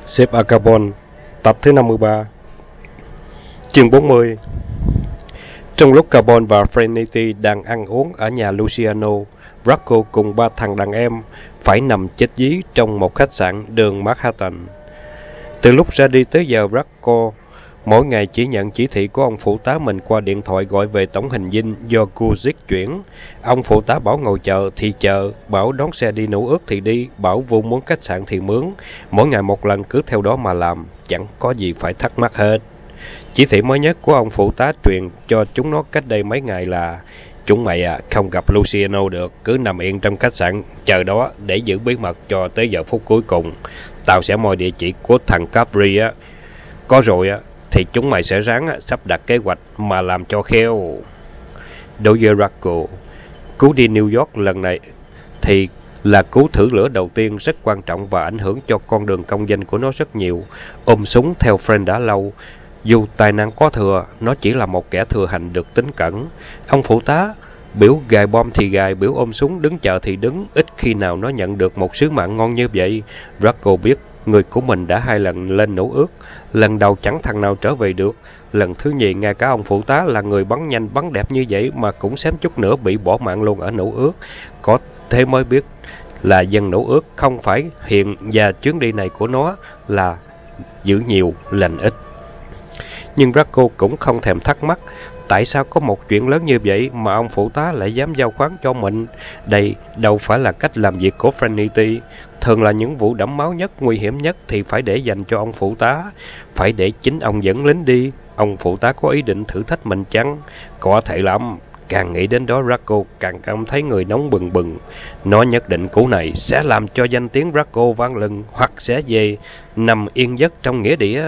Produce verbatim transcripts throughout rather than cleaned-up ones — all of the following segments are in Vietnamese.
Sếp A Carbon, tập thứ năm mươi ba, chương bốn mươi. Trong lúc Carbon và Trinity đang ăn uống ở nhà Luciano, Rocco cùng ba thằng đàn em phải nằm chết dí trong một khách sạn đường Manhattan. Từ lúc ra đi tới giờ, Rocco mỗi ngày chỉ nhận chỉ thị của ông phụ tá mình qua điện thoại gọi về tổng hành dinh do Guzik chuyển. Ông phụ tá bảo ngồi chờ thì chờ, bảo đón xe đi Nữ Ước thì đi, bảo vu muốn khách sạn thì mướn. Mỗi ngày một lần, cứ theo đó mà làm, chẳng có gì phải thắc mắc hết. Chỉ thị mới nhất của ông phụ tá truyền cho chúng nó cách đây mấy ngày là: chúng mày à, không gặp Luciano được, cứ nằm yên trong khách sạn chờ đó để giữ bí mật cho tới giờ phút cuối cùng. Tao sẽ moi địa chỉ của thằng Capri á, có rồi á thì chúng mày sẽ ráng á, sắp đặt kế hoạch mà làm cho khéo. Đối với Rocco, cú đi New York lần này thì là cú thử lửa đầu tiên rất quan trọng và ảnh hưởng cho con đường công danh của nó rất nhiều. Ôm súng theo Friend đã lâu, dù tài năng có thừa, nó chỉ là một kẻ thừa hành được tín cẩn. Ông phụ tá biểu gài bom thì gài, biểu ôm súng đứng chờ thì đứng, ít khi nào nó nhận được một sứ mạng ngon như vậy. Rocco biết người của mình đã hai lần lên Nữ Ước, lần đầu chẳng thằng nào trở về được, lần thứ nhì ngay cả ông phụ tá là người bắn nhanh bắn đẹp như vậy mà cũng xém chút nữa bị bỏ mạng luôn ở Nữ Ước. Có thế mới biết là dân Nữ Ước không phải hiền, và chuyến đi này của nó là giữ nhiều lành ít. Nhưng Rocco cũng không thèm thắc mắc tại sao có một chuyện lớn như vậy mà ông phụ tá lại dám giao khoán cho mình. Đây đâu phải là cách làm việc của Trinity. Thường là những vụ đẫm máu nhất, nguy hiểm nhất thì phải để dành cho ông phụ tá, phải để chính ông dẫn lính đi. Ông phụ tá có ý định thử thách mình chăng? Có thể lắm. Càng nghĩ đến đó, Rocco càng cảm thấy người nóng bừng bừng. Nó nhất định cú này sẽ làm cho danh tiếng Rocco vang lừng, hoặc sẽ về nằm yên giấc trong nghĩa địa.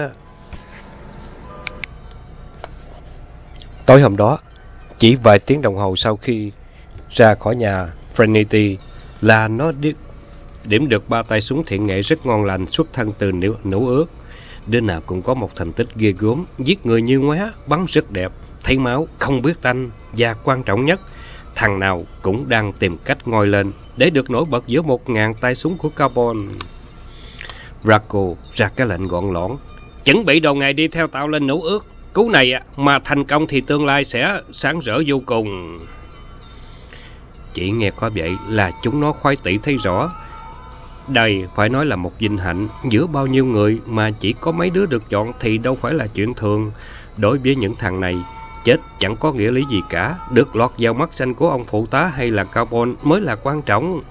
Tối hôm đó, chỉ vài tiếng đồng hồ sau khi ra khỏi nhà Trinity, là nó đi, điểm được ba tay súng thiện nghệ rất ngon lành xuất thân từ Nữ, Nữ Ước. Đứa nào cũng có một thành tích ghê gớm, giết người như ngoé, bắn rất đẹp, thấy máu, không biết tanh, và quan trọng nhất, thằng nào cũng đang tìm cách ngoi lên để được nổi bật giữa một ngàn tay súng của Carbon. Rocco ra cái lệnh gọn lõn: chuẩn bị đầu ngày đi theo tao lên Nữ Ước. Cú này mà thành công thì tương lai sẽ sáng rỡ vô cùng. Chỉ nghe có vậy là chúng nó khoái tỉ thấy rõ. Đây phải nói là một vinh hạnh, giữa bao nhiêu người mà chỉ có mấy đứa được chọn thì đâu phải là chuyện thường. Đối với những thằng này, chết chẳng có nghĩa lý gì cả, được lọt vào mắt xanh của ông phụ tá hay là Carbon mới là quan trọng.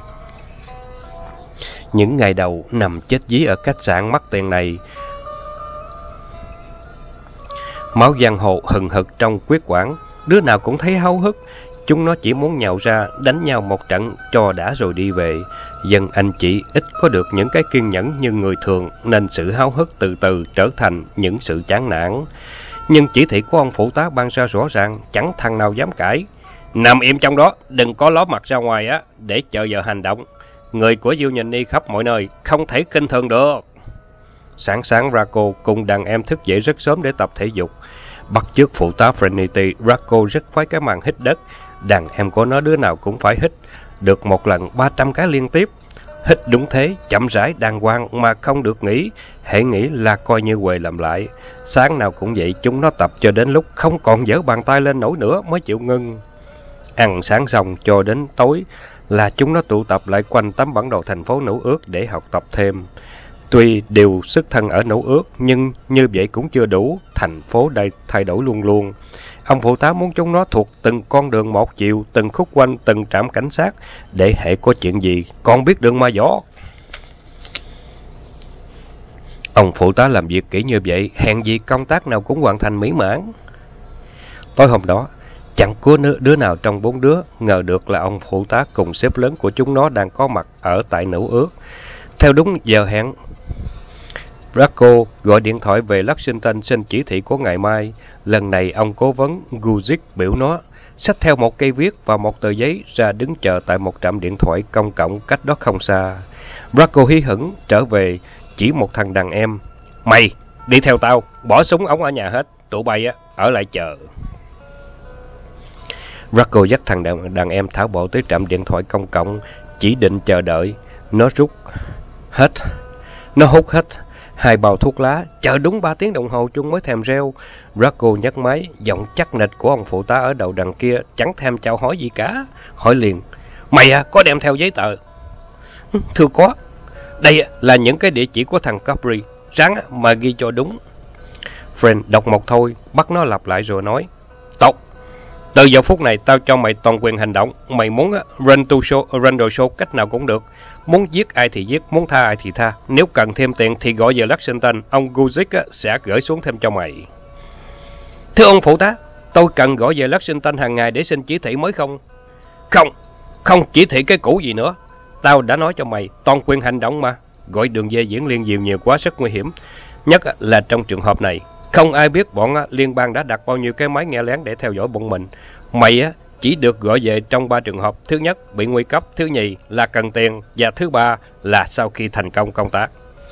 Những ngày đầu nằm chết dí ở khách sạn mắc tiền này, máu giang hồ hừng hực trong quyết quản, đứa nào cũng thấy háo hức. Chúng nó chỉ muốn nhào ra đánh nhau một trận cho đã rồi đi về. Dân anh chị ít có được những cái kiên nhẫn như người thường, nên sự háo hức từ từ trở thành những sự chán nản. Nhưng chỉ thị của ông phụ tá ban ra rõ ràng, chẳng thằng nào dám cãi. Nằm im trong đó, đừng có ló mặt ra ngoài á để chờ giờ hành động. Người của Union đi khắp mọi nơi, không thể kinh thường được. Sáng sáng, Rocco cùng đàn em thức dậy rất sớm để tập thể dục. Bắt chước phụ tá Trinity, Rocco rất khoái cái màn hít đất. Đàn em của nó đứa nào cũng phải hít được một lần ba trăm cái liên tiếp. Hít đúng thế, chậm rãi đàng hoàng mà không được nghỉ. Hễ nghỉ là coi như quề làm lại. Sáng nào cũng vậy, chúng nó tập cho đến lúc không còn giở bàn tay lên nổi nữa mới chịu ngưng. Ăn sáng xong cho đến tối là chúng nó tụ tập lại quanh tấm bản đồ thành phố Nữ Ước để học tập thêm. Tuy đều xuất thân ở Nữ Ước, nhưng như vậy cũng chưa đủ, thành phố đây thay đổi luôn luôn. Ông phụ tá muốn chúng nó thuộc từng con đường một chiều, từng khúc quanh, từng trạm cảnh sát, để hễ có chuyện gì còn biết đường mà dò. Ông phụ tá làm việc kỹ như vậy, hèn gì công tác nào cũng hoàn thành mỹ mãn. Tối hôm đó, chẳng có đứa nào trong bốn đứa ngờ được là ông phụ tá cùng sếp lớn của chúng nó đang có mặt ở tại Nữ Ước. Theo đúng giờ hẹn, Rocco gọi điện thoại về Lexington xin chỉ thị của ngày mai. Lần này ông cố vấn Guzik biểu nó xách theo một cây viết và một tờ giấy ra đứng chờ tại một trạm điện thoại công cộng cách đó không xa. Rocco hí hửng trở về chỉ một thằng đàn em: mày đi theo tao, bỏ súng ống ở nhà hết, tụi bay á ở lại chờ. Rocco dắt thằng đàn, đàn em thảo bộ tới trạm điện thoại công cộng, chỉ định chờ đợi. Nó rút hết, nó hút hết Hai bao thuốc lá, chờ đúng ba tiếng đồng hồ chung mới thèm reo. Draco nhấc máy, giọng chắc nịch của ông phụ tá ở đầu đằng kia chẳng thèm chào hỏi gì cả. Hỏi liền, mày à, có đem theo giấy tờ? Thưa có. Đây là những cái địa chỉ của thằng Capri, ráng mà ghi cho đúng. Friend đọc một thôi, bắt nó lặp lại rồi nói, tốt. Từ giờ phút này tao cho mày toàn quyền hành động. Mày muốn run to show, run the show cách nào cũng được. Muốn giết ai thì giết, muốn tha ai thì tha. Nếu cần thêm tiền thì gọi về Lexington, ông Guzik sẽ gửi xuống thêm cho mày. Thưa ông phụ tá, tôi cần gọi về Lexington hàng ngày để xin chỉ thị mới không? Không, không chỉ thị cái cũ gì nữa. Tao đã nói cho mày, toàn quyền hành động mà. Gọi đường dây diễn liên diều nhiều quá rất nguy hiểm. Nhất là trong trường hợp này. Không ai biết bọn liên bang đã đặt bao nhiêu cái máy nghe lén để theo dõi bọn mình. Mày á chỉ được gọi về trong ba trường hợp. Thứ nhất, bị nguy cấp. Thứ nhì là cần tiền. Và thứ ba là sau khi thành công công tác.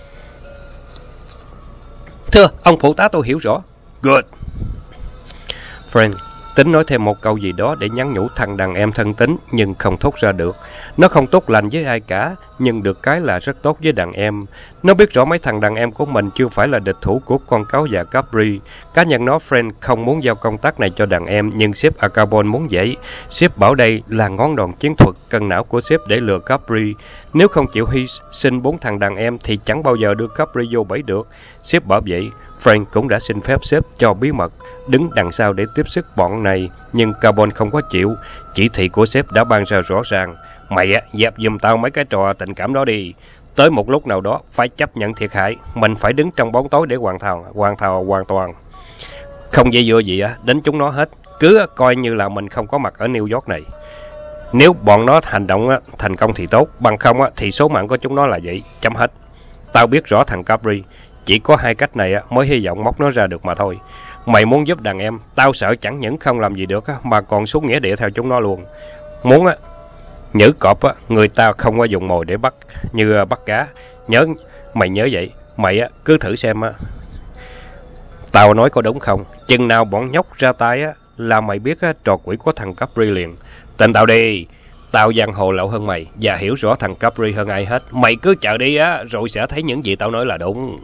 Thưa, ông phụ tá tôi hiểu rõ. Good. Friend tính nói thêm một câu gì đó để nhắn nhủ thằng đàn em thân tín, nhưng không thốt ra được. Nó không tốt lành với ai cả, nhưng được cái là rất tốt với đàn em. Nó biết rõ mấy thằng đàn em của mình chưa phải là địch thủ của con cáo già Capri. Cá nhân nó, Friend, không muốn giao công tác này cho đàn em, nhưng sếp Acabon muốn vậy. Sếp bảo đây là ngón đòn chiến thuật cân não của sếp để lừa Capri. Nếu không chịu hy sinh bốn thằng đàn em thì chẳng bao giờ đưa Capri vô bẫy được. Sếp bảo vậy. Frank cũng đã xin phép sếp cho bí mật, đứng đằng sau để tiếp sức bọn này, nhưng Carbon không có chịu. Chỉ thị của sếp đã ban ra rõ ràng. Mày á, dẹp giùm tao mấy cái trò tình cảm đó đi. Tới một lúc nào đó, phải chấp nhận thiệt hại. Mình phải đứng trong bóng tối để hoàn thảo, hoàn thảo hoàn toàn. Không dây dưa gì á, đến chúng nó hết. Cứ coi như là mình không có mặt ở New York này. Nếu bọn nó hành động á, thành công thì tốt, bằng không á, thì số mạng của chúng nó là vậy. Chấm hết. Tao biết rõ thằng Capri. Chỉ có hai cách này mới hy vọng móc nó ra được mà thôi. Mày muốn giúp đàn em, tao sợ chẳng những không làm gì được mà còn xuống nghĩa địa theo chúng nó luôn. Muốn á, nhử cọp á, người ta không có dùng mồi để bắt như bắt cá. Nhớ, mày nhớ vậy. Mày á, cứ thử xem á. Tao nói có đúng không? Chừng nào bọn nhóc ra tay á, là mày biết á, trò quỷ của thằng Capri liền. Tin tao đi. Tao giang hồ lậu hơn mày và hiểu rõ thằng Capri hơn ai hết. Mày cứ chờ đi á, rồi sẽ thấy những gì tao nói là đúng.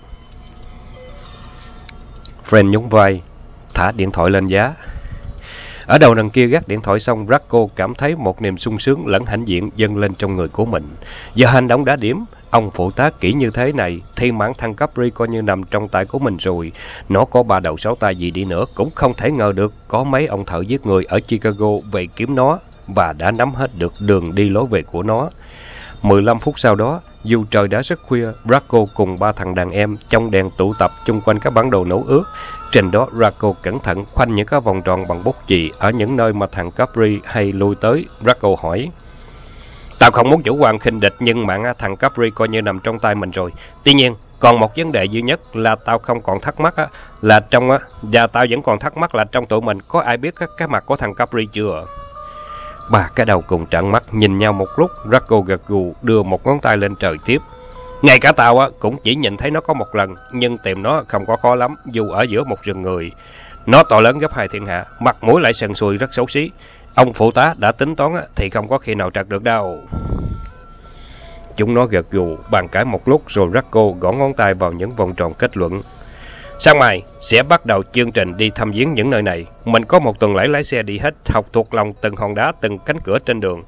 Friend nhún vai, thả điện thoại lên giá. Ở đầu đằng kia gác điện thoại xong, Draco cảm thấy một niềm sung sướng lẫn hãnh diện dâng lên trong người của mình. Giờ hành động đã điểm, ông phụ tá kỹ như thế này, thì mảng thằng Capri coi như nằm trong tay của mình rồi. Nó có ba đầu sáu tay gì đi nữa, cũng không thể ngờ được có mấy ông thợ giết người ở Chicago về kiếm nó, và đã nắm hết được đường đi lối về của nó. mười lăm phút sau đó, dù trời đã rất khuya, Draco cùng ba thằng đàn em trong đèn tụ tập chung quanh các bản đồ nấu ướt. Trên đó, Draco cẩn thận khoanh những cái vòng tròn bằng bút chì ở những nơi mà thằng Capri hay lui tới. Draco hỏi, tao không muốn chủ quan khinh địch, nhưng mạng thằng Capri coi như nằm trong tay mình rồi. Tuy nhiên, còn một vấn đề duy nhất là tao không còn thắc mắc á, là trong á, và tao vẫn còn thắc mắc là trong tụi mình có ai biết cái mặt của thằng Capri chưa? Ba cái đầu cùng trợn mắt nhìn nhau một lúc. Draco gật gù đưa một ngón tay lên trời tiếp. Ngay cả tao á cũng chỉ nhìn thấy nó có một lần, nhưng tìm nó không có khó lắm, dù ở giữa một rừng người. Nó to lớn gấp hai thiên hạ, mặt mũi lại sần sùi rất xấu xí. Ông phụ tá đã tính toán á, thì không có khi nào trật được đâu. Chúng nó gật gù bàn cãi một lúc, rồi Draco gõ ngón tay vào những vòng tròn kết luận. Sáng mai sẽ bắt đầu chương trình đi thăm viếng những nơi này. Mình có một tuần lễ lái xe đi hết, học thuộc lòng từng hòn đá, từng cánh cửa trên đường,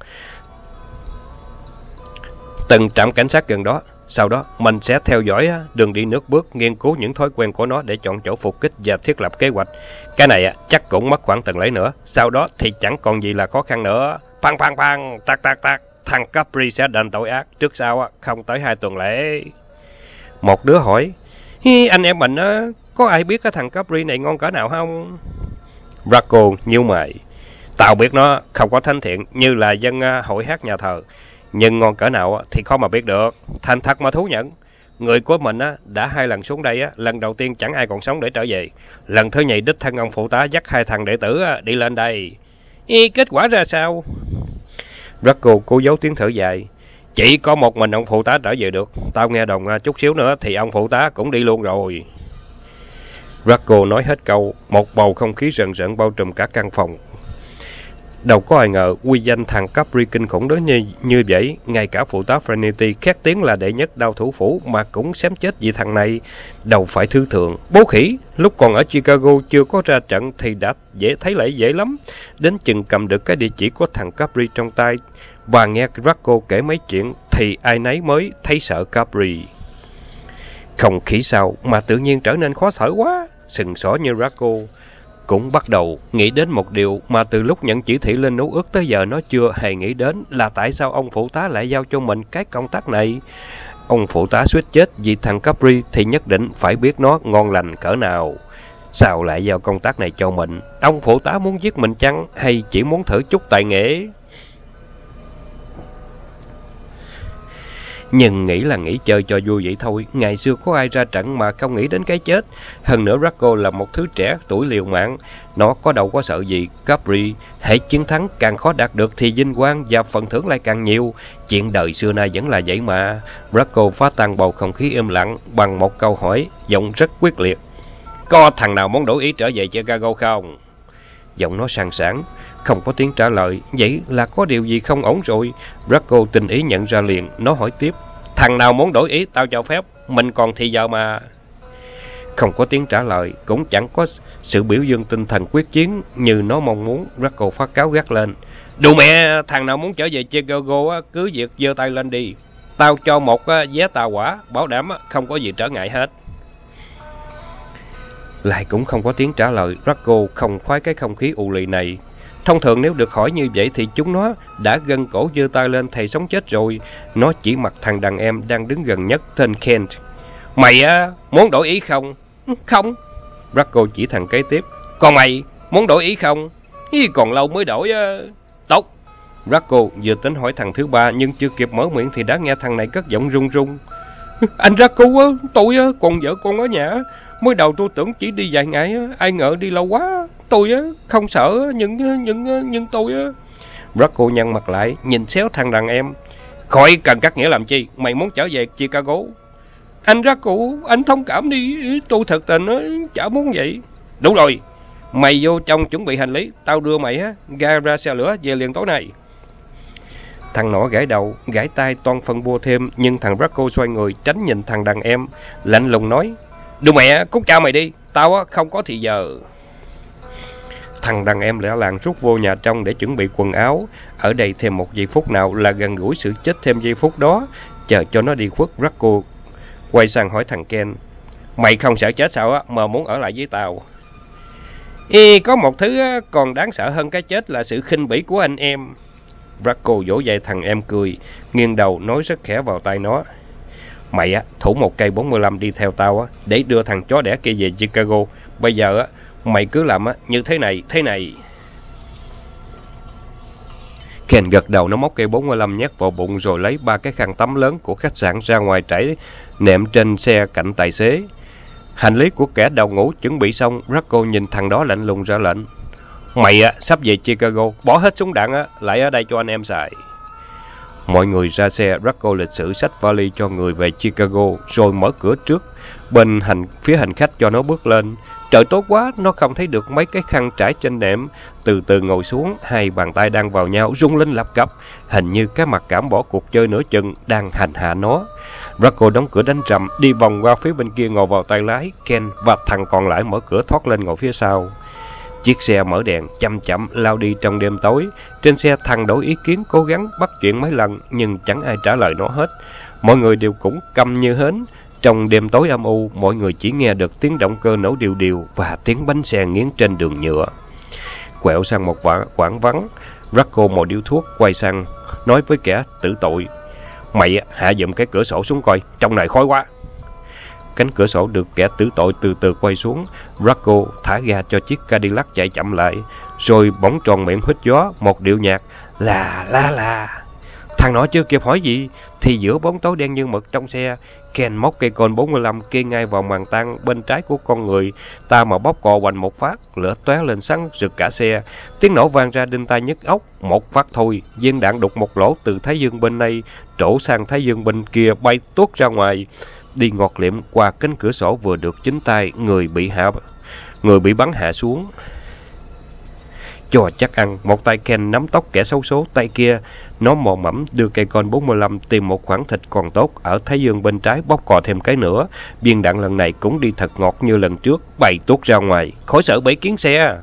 từng trạm cảnh sát gần đó. Sau đó mình sẽ theo dõi đường đi nước bước, nghiên cứu những thói quen của nó để chọn chỗ phục kích và thiết lập kế hoạch. Cái này chắc cũng mất khoảng tuần lễ nữa. Sau đó thì chẳng còn gì là khó khăn nữa. Pang pang pang, tạc tạc tạc. Thằng Capri sẽ đền tội ác trước sau không tới hai tuần lễ. Một đứa hỏi, hi, anh em mình á, có ai biết cái thằng Capri này ngon cỡ nào không? Draco nhíu mày. Tao biết nó không có thánh thiện như là dân hội hát nhà thờ, nhưng ngon cỡ nào thì khó mà biết được. Thành thật mà thú nhận, người của mình á đã hai lần xuống đây á, lần đầu tiên chẳng ai còn sống để trở về. Lần thứ nhì đích thân ông phụ tá dắt hai thằng đệ tử á, đi lên đây. Ý, kết quả ra sao? Draco cố giấu tiếng thở dài. Chỉ có một mình ông phụ tá trở về được. Tao nghe đồn chút xíu nữa thì ông phụ tá cũng đi luôn rồi. Draco nói hết câu, một bầu không khí rần rợn bao trùm cả căn phòng. Đâu có ai ngờ uy danh thằng Capri kinh khủng đến như, như vậy. Ngay cả phụ tá Trinity khét tiếng là đệ nhất đao thủ phủ mà cũng xém chết vì thằng này. Đâu phải thứ thượng. Bố khỉ, lúc còn ở Chicago chưa có ra trận thì đã dễ thấy lẽ dễ lắm. Đến chừng cầm được cái địa chỉ của thằng Capri trong tay và nghe Rocco kể mấy chuyện thì ai nấy mới thấy sợ Capri. Không khỉ sao mà tự nhiên trở nên khó thở quá. Sừng sỏ như Rocco cũng bắt đầu nghĩ đến một điều mà từ lúc nhận chỉ thị lên nấu ước tới giờ nó chưa hề nghĩ đến, là tại sao ông phụ tá lại giao cho mình cái công tác này. Ông phụ tá suýt chết vì thằng Capri thì nhất định phải biết nó ngon lành cỡ nào. Sao lại giao công tác này cho mình? Ông phụ tá muốn giết mình chăng, hay chỉ muốn thử chút tài nghệ? Nhưng nghĩ là nghĩ chơi cho vui vậy thôi. Ngày xưa có ai ra trận mà không nghĩ đến cái chết. Hơn nữa Rocco là một thứ trẻ tuổi liều mạng. Nó có đâu có sợ gì. Capri, hãy chiến thắng càng khó đạt được thì vinh quang và phần thưởng lại càng nhiều. Chuyện đời xưa nay vẫn là vậy mà. Rocco phá tan bầu không khí im lặng bằng một câu hỏi, giọng rất quyết liệt. Có thằng nào muốn đổi ý trở về Chicago không? Giọng nó sàn sảng, không có tiếng trả lời. Vậy là có điều gì không ổn rồi. Rocco tình ý nhận ra liền. Nó hỏi tiếp. Thằng nào muốn đổi ý tao cho phép. Mình còn thì giờ mà. Không có tiếng trả lời. Cũng chẳng có sự biểu dương tinh thần quyết chiến như nó mong muốn. Rocco phát cáo gắt lên. Đù mẹ, thằng nào muốn trở về Chicago cứ việc giơ tay lên đi. Tao cho một vé tàu hỏa, bảo đảm không có gì trở ngại hết. Lại cũng không có tiếng trả lời. Rocco không khoái cái không khí ù lì này. Thông thường nếu được hỏi như vậy thì chúng nó đã gân cổ giơ tay lên thầy sống chết rồi. Nó chỉ mặt thằng đàn em đang đứng gần nhất tên Kent. Mày á, muốn đổi ý không? Không. Rocco chỉ thằng kế tiếp. Còn mày, muốn đổi ý không? Ý, còn lâu mới đổi á. Tốt. Rocco vừa tính hỏi thằng thứ ba nhưng chưa kịp mở miệng thì đã nghe thằng này cất giọng run run. Anh Rocco á, tôi á, còn vợ con ở nhà. Mới đầu tôi tưởng chỉ đi vài ngày, ai ngờ đi lâu quá. Tôi á, không sợ, nhưng nhưng nhưng tôi á. Rocco nhăn mặt lại, nhìn xéo thằng đàn em. Khỏi cần cắt nghĩa làm chi, mày muốn trở về Chicago. Anh Rocco, anh thông cảm đi, tôi thật tình á, chả muốn vậy. Đúng rồi, mày vô trong chuẩn bị hành lý, tao đưa mày á, ra ra xe lửa về liền tối nay. Thằng nọ gãi đầu, gãi tay toan phân bua thêm, nhưng thằng Rocco xoay người tránh nhìn thằng đàn em, lạnh lùng nói. Đưa mẹ, cút cha mày đi, tao á không có thì giờ. Thằng đàn em lẻ làng rút vô nhà trong để chuẩn bị quần áo. Ở đây thêm một giây phút nào là gần gũi sự chết thêm giây phút đó. Chờ cho nó đi khuất, Rocco quay sang hỏi thằng Ken. Mày không sợ chết sao á mà muốn ở lại với tao? Ê, có một thứ á, còn đáng sợ hơn cái chết là sự khinh bỉ của anh em. Rocco vỗ vai thằng em cười, nghiêng đầu nói rất khẽ vào tai nó. Mày á, thủ một cây bốn mươi lăm đi theo tao á, để đưa thằng chó đẻ kia về Chicago. Bây giờ á, mày cứ làm á, như thế này, thế này. Ken gật đầu, nó móc cây bốn mươi lăm nhét vào bụng rồi lấy ba cái khăn tắm lớn của khách sạn ra ngoài trải nệm trên xe cạnh tài xế. Hành lý của kẻ đầu ngủ chuẩn bị xong, Rocco nhìn thằng đó lạnh lùng ra lệnh. Mày á, sắp về Chicago, bỏ hết súng đạn á, lại ở đây cho anh em xài. Mọi người ra xe, Rocco lịch sự xách vali cho người về Chicago, rồi mở cửa trước bên hành phía hành khách cho nó bước lên. Trời tốt quá, nó không thấy được mấy cái khăn trải trên nệm. Từ từ ngồi xuống, hai bàn tay đang vào nhau, rung lên lập cập. Hình như cái mặc cảm bỏ cuộc chơi nửa chừng đang hành hạ nó. Rocco đóng cửa đánh rầm, đi vòng qua phía bên kia ngồi vào tay lái. Ken và thằng còn lại mở cửa thoát lên ngồi phía sau. Chiếc xe mở đèn, chậm chậm lao đi trong đêm tối. Trên xe thằng đổi ý kiến cố gắng bắt chuyện mấy lần, nhưng chẳng ai trả lời nó hết. Mọi người đều cũng câm như hến. Trong đêm tối âm u, mọi người chỉ nghe được tiếng động cơ nổ đều đều và tiếng bánh xe nghiến trên đường nhựa. Quẹo sang một quãng vắng, Rocco mò điếu thuốc, quay sang nói với kẻ tử tội. Mày hạ giùm cái cửa sổ xuống coi, trong này khói quá. Cánh cửa sổ được kẻ tử tội từ từ quay xuống. Rocco thả ga cho chiếc Cadillac chạy chậm lại, rồi bỗng tròn miệng huýt gió một điệu nhạc là la la. Thằng nó chưa kịp hỏi gì thì giữa bóng tối đen như mực trong xe, Ken móc cây côn bốn mươi lăm kê ngay vào màn tang bên trái của con người ta mà bóp cò hoành một phát, lửa tóe lên sáng rực cả xe. Tiếng nổ vang ra đinh tai nhức óc. Một phát thôi, viên đạn đục một lỗ từ thái dương bên này trổ sang thái dương bên kia, bay tuốt ra ngoài, đi ngọt liệm qua cánh cửa sổ vừa được chính tay người bị hạ người bị bắn hạ xuống. cho chắc ăn. Một tay Ken nắm tóc kẻ xấu số, tay kia nó mò mẫm đưa cây con bốn mươi lăm tìm một khoảng thịt còn tốt ở thái dương bên trái, bóc cò thêm cái nữa. Viên đạn lần này cũng đi thật ngọt như lần trước, bay tuốt ra ngoài. Khỏi sợ bẫy kiến xe.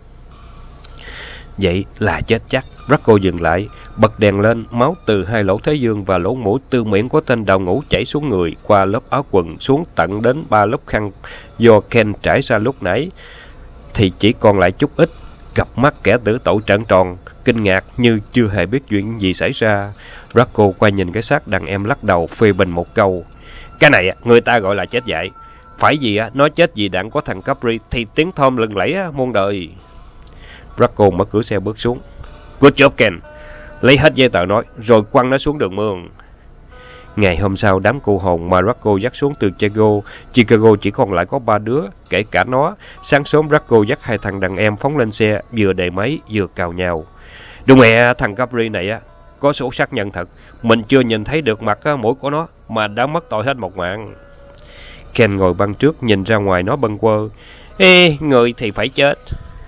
Vậy là chết chắc. Rocco dừng lại, bật đèn lên, máu từ hai lỗ thái dương và lỗ mũi từ miệng của tên đào ngũ chảy xuống người, qua lớp áo quần, xuống tận đến ba lớp khăn do Ken trải ra lúc nãy, thì chỉ còn lại chút ít. Cặp mắt kẻ tử tội trợn tròn, kinh ngạc như chưa hề biết chuyện gì xảy ra. Rocco quay nhìn cái xác đàn em, lắc đầu phê bình một câu. Cái này người ta gọi là chết dại. Phải gì nó chết vì đạn của thằng Capri thì tiếng thom lừng lẫy muôn đời. Rocco mở cửa xe bước xuống. Good job Ken. Lấy hết giấy tờ nói, rồi quăng nó xuống đường mương. Ngày hôm sau, đám cô hồn mà Rocco dắt xuống từ Chicago, Chicago chỉ còn lại có ba đứa, kể cả nó. Sáng sớm, Rocco dắt hai thằng đàn em phóng lên xe, vừa đề máy, vừa cào nhào. Đúng mẹ, thằng Capri này á, có số xác nhận thật. Mình chưa nhìn thấy được mặt mũi của nó, mà đã mất tội hết một mạng. Ken ngồi băng trước, nhìn ra ngoài nó bâng quơ. Ê, người thì phải chết.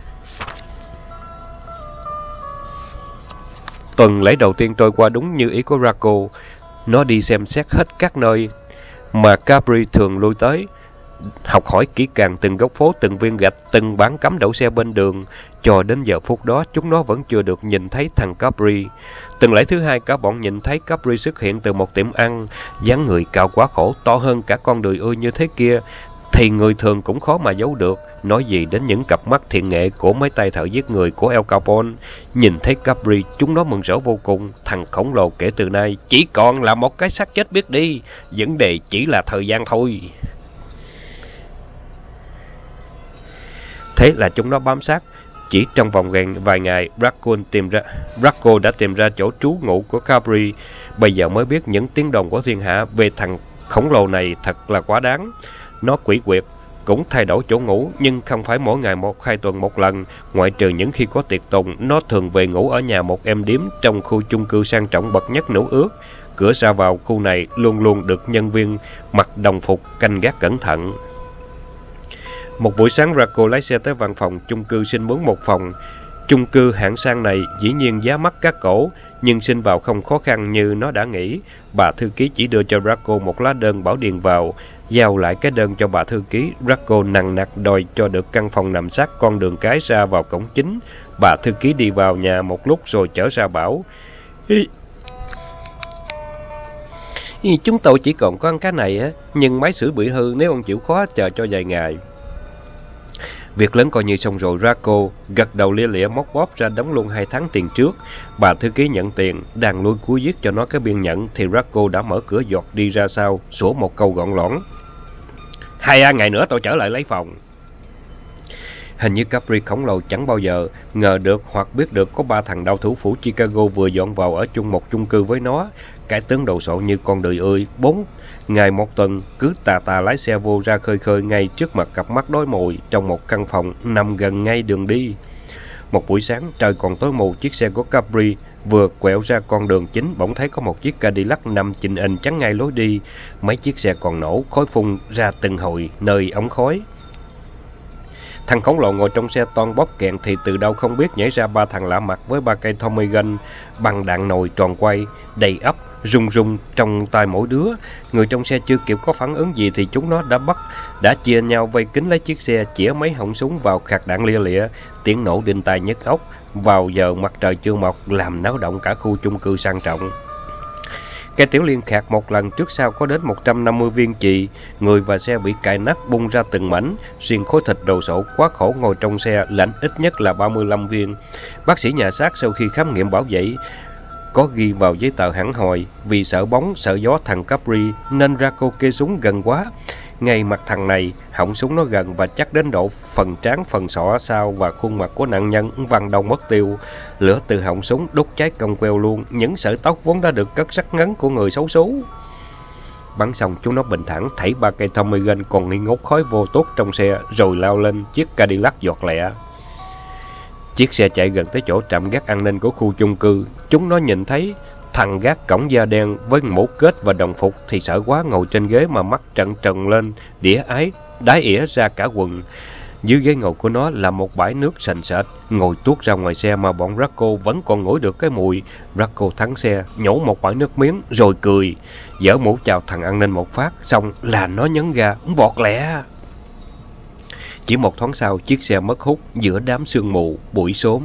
Tuần lễ đầu tiên trôi qua đúng như ý của Rocco. Nó đi xem xét hết các nơi mà Capri thường lui tới, học hỏi kỹ càng từng góc phố, từng viên gạch, từng bán cấm đậu xe bên đường. Cho đến giờ phút đó, chúng nó vẫn chưa được nhìn thấy thằng Capri. Tuần lễ thứ hai, cả bọn nhìn thấy Capri xuất hiện từ một tiệm ăn, dáng người cao quá khổ, to hơn cả con đười ươi như thế kia, thì người thường cũng khó mà giấu được. Nói gì đến những cặp mắt thiện nghệ của mấy tay thợ giết người của Al Capone. Nhìn thấy Capri, chúng nó mừng rỡ vô cùng. Thằng khổng lồ kể từ nay chỉ còn là một cái xác chết biết đi. Vấn đề chỉ là thời gian thôi. Thế là chúng nó bám sát. Chỉ trong vòng vài ngày, Rocco tìm ra, Rocco đã tìm ra chỗ trú ngụ của Capri. Bây giờ mới biết những tiếng đồn của thiên hạ về thằng khổng lồ này thật là quá đáng. Nó quỷ quyệt, cũng thay đổi chỗ ngủ, nhưng không phải mỗi ngày một hai tuần một lần. Ngoại trừ những khi có tiệc tùng, nó thường về ngủ ở nhà một em điếm trong khu chung cư sang trọng bậc nhất Nữ Ước. Cửa ra vào khu này luôn luôn được nhân viên mặc đồng phục canh gác cẩn thận. Một buổi sáng, Rocco lái xe tới văn phòng chung cư xin mướn một phòng. Chung cư hạng sang này dĩ nhiên giá mắc các cổ, nhưng xin vào không khó khăn như nó đã nghĩ. Bà thư ký chỉ đưa cho Rocco một lá đơn bảo điền vào. Giao lại cái đơn cho bà thư ký, Rocco nằng nặc đòi cho được căn phòng nằm sát con đường cái ra vào cổng chính. Bà thư ký đi vào nhà một lúc rồi trở ra bảo. Ý, ý, chúng tôi chỉ còn có cái này á, nhưng máy sưởi bị hư, nếu ông chịu khó chờ cho vài ngày. Việc lớn coi như xong rồi, Rocco gật đầu lia lịa móc bóp ra đóng luôn hai tháng tiền trước. Bà thư ký nhận tiền, đang lôi cuối viết cho nó cái biên nhận, thì Rocco đã mở cửa giọt đi ra sau, sủa một câu gọn lõn. Hai ngày nữa tôi trở lại lấy phòng. Hình như Capri khổng lồ chẳng bao giờ ngờ được hoặc biết được có ba thằng đao thủ phủ Chicago vừa dọn vào ở chung một chung cư với nó. Cái tướng đồ sộ như con đười ươi, bốn ngày một tuần cứ tà tà lái xe vô ra khơi khơi ngay trước mặt cặp mắt đói mồi trong một căn phòng nằm gần ngay đường đi. Một buổi sáng trời còn tối mù, chiếc xe của Capri vừa quẹo ra con đường chính, bỗng thấy có một chiếc Cadillac nằm chình ình chắn ngay lối đi. Mấy chiếc xe còn nổ, khói phun ra từng hồi nơi ống khói. Thằng khổng lồ ngồi trong xe toan bóp kẹn thì từ đâu không biết nhảy ra ba thằng lạ mặt với ba cây Tommy gun bằng đạn nồi tròn quay, đầy ắp, rung rung trong tay mỗi đứa. Người trong xe chưa kịp có phản ứng gì thì chúng nó đã bắt, đã chia nhau vây kín lấy chiếc xe, chĩa mấy họng súng vào khạc đạn lia lịa, tiếng nổ đinh tai nhức óc vào giờ mặt trời chưa mọc, làm náo động cả khu chung cư sang trọng. Cái tiểu liên khạc một lần trước sau có đến một trăm năm mươi viên chì, người và xe bị cài nát bung ra từng mảnh, riêng khối thịt đồ sộ quá khổ ngồi trong xe lãnh ít nhất là ba mươi lăm viên. Bác sĩ nhà xác sau khi khám nghiệm bảo vệ có ghi vào giấy tờ hẳn hoi, vì sợ bóng, sợ gió thằng Capri nên Rocco kê súng gần quá. Ngay mặt thằng này, họng súng nó gần và chắc đến độ phần trán, phần sọ sau và khuôn mặt của nạn nhân văng đầu mất tiêu. Lửa từ họng súng đốt cháy cong queo luôn những sợi tóc vốn đã được cất sắc ngắn của người xấu số. Bắn xong, chúng nó bình thản thảy ba cây Tommy gun còn nghi ngút khói vô tốt trong xe, rồi lao lên chiếc Cadillac giọt lẹ. Chiếc xe chạy gần tới chỗ trạm gác an ninh của khu chung cư. Chúng nó nhìn thấy thằng gác cổng da đen với mũ kết và đồng phục thì sợ quá, ngồi trên ghế mà mắt trợn trừng lên, đĩa ái, đái ỉa ra cả quần. Dưới ghế ngồi của nó là một bãi nước sành sệt. Ngồi tuốt ra ngoài xe mà bọn Draco vẫn còn ngửi được cái mùi. Draco thắng xe, nhổ một bãi nước miếng, rồi cười. Giở mũ chào thằng an ninh một phát, xong là nó nhấn ga, vọt lẹ. Chỉ một thoáng sau, chiếc xe mất hút giữa đám sương mù, bụi xốm.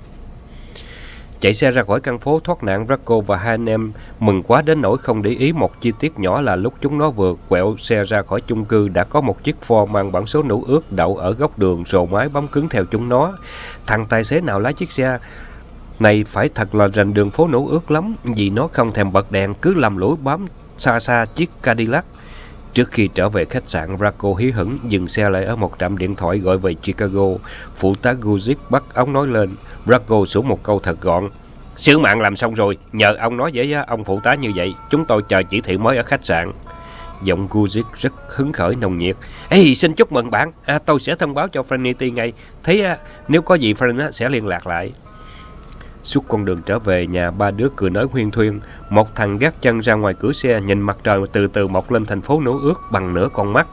Chạy xe ra khỏi căn phố thoát nạn, Draco và hai anh em mừng quá đến nỗi không để ý một chi tiết nhỏ là lúc chúng nó vừa quẹo xe ra khỏi chung cư đã có một chiếc Ford mang bản số nữ ước đậu ở góc đường, rồ máy bấm cứng theo chúng nó. Thằng tài xế nào lái chiếc xe này phải thật là rành đường phố nữ ước lắm, vì nó không thèm bật đèn, cứ lầm lũi bám xa xa chiếc Cadillac. Trước khi trở về khách sạn, Draco hí hửng dừng xe lại ở một trạm điện thoại gọi về Chicago. Phụ tá Guzik bắt ống nói lên. Draco xuống một câu thật gọn. Sứ mạng làm xong rồi, nhờ ông nói với ông phụ tá như vậy, chúng tôi chờ chỉ thị mới ở khách sạn. Giọng Guzik rất hứng khởi nồng nhiệt. Ê, xin chúc mừng bạn, à, tôi sẽ thông báo cho Frenity ngay. Thế à, nếu có gì Fren sẽ liên lạc lại. Suốt con đường trở về nhà, ba đứa cười nói huyên thuyên. Một thằng gác chân ra ngoài cửa xe, nhìn mặt trời từ từ mọc lên thành phố nữ ước bằng nửa con mắt.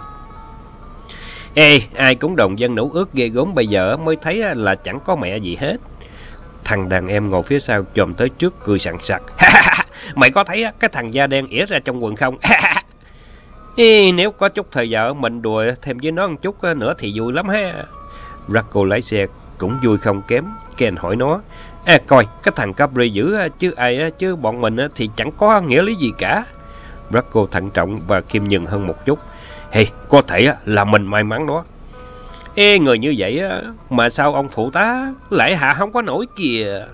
Ê, ai cũng đồng dân nữ ước ghê gớm, bây giờ mới thấy là chẳng có mẹ gì hết. Thằng đàn em ngồi phía sau chồm tới trước cười sảng sặc. Mày có thấy cái thằng da đen ỉa ra trong quần không? Ê, nếu có chút thời giờ mình đùa thêm với nó một chút nữa thì vui lắm ha. Draco lái xe cũng vui không kém. Ken hỏi nó. À coi, cái thằng Capri dữ chứ ai chứ bọn mình thì chẳng có nghĩa lý gì cả. Draco thận trọng và khiêm nhường hơn một chút. Hey, có thể là mình may mắn đó. Ê, người như vậy mà sao ông phụ tá lại hạ không có nổi kìa.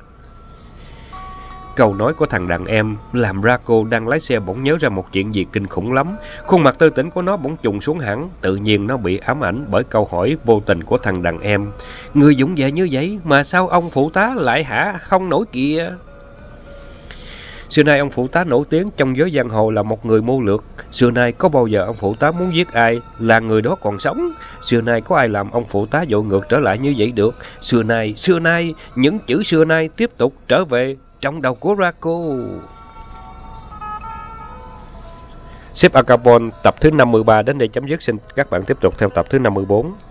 Câu nói của thằng đàn em làm Draco đang lái xe bỗng nhớ ra một chuyện gì kinh khủng lắm. Khuôn mặt tư tỉnh của nó bỗng trùng xuống hẳn. Tự nhiên nó bị ám ảnh bởi câu hỏi vô tình của thằng đàn em. Người dũng vẻ như vậy mà sao ông phụ tá lại hả không nổi kìa. Xưa nay ông phụ tá nổi tiếng trong giới giang hồ là một người mưu lược. Xưa nay có bao giờ ông phụ tá muốn giết ai là người đó còn sống. Xưa nay có ai làm ông phụ tá dội ngược trở lại như vậy được. Xưa nay, xưa nay, những chữ xưa nay tiếp tục trở về trong đầu của Draco. Ship Al Capone tập thứ năm mươi ba đến đây chấm dứt. Xin các bạn tiếp tục theo tập thứ năm mươi bốn.